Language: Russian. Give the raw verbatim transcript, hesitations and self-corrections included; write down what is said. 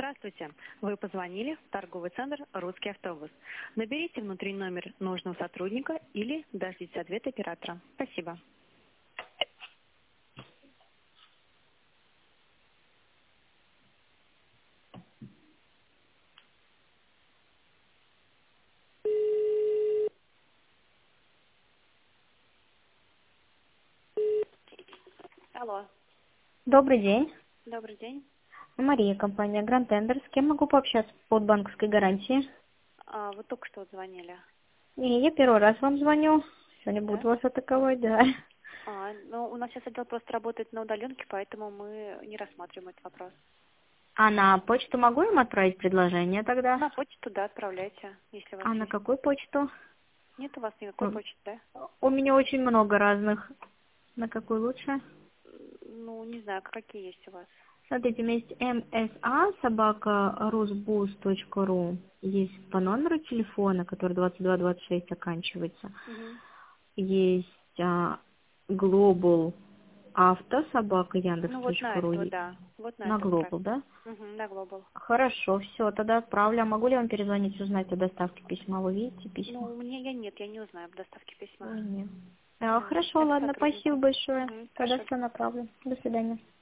Здравствуйте. Вы позвонили в торговый центр «Русский автобус». Наберите внутренний номер нужного сотрудника или дождитесь ответа оператора. Спасибо. Алло, Добрый день. добрый день. Мария, компания Grand Tender. С кем могу пообщаться по банковской гарантии? А, вы только что звонили, И я первый раз вам звоню. Сегодня буду да? вас атаковать, да. А, ну, у нас сейчас отдел просто работает на удаленке, поэтому мы не рассматриваем этот вопрос. А на почту могу им отправить предложение тогда? На почту, да, отправляйте, если у вас А на есть. какую почту? Нет у вас никакой Ну, почты, да? у меня очень много разных. На какую лучше? Ну, не знаю, какие есть у вас. Смотрите, у меня есть msa собака rusboost точка ру. Есть по номеру телефона, который двадцать два двадцать шесть оканчивается. Угу. Есть а, Global Авто собака Ну, вот на Яндекс.ру. этого, да. Вот на На это Global, отправьте. да? Угу, на Global. Хорошо, все, тогда отправлю. А могу ли вам перезвонить, узнать о доставке письма? Вы видите Ну, письма? у меня я нет, я не узнаю об доставке письма. Ой, нет. А, Да, хорошо, это ладно, спасибо сотруднику. большое. Угу, Тогда хорошо. все направлю. До свидания.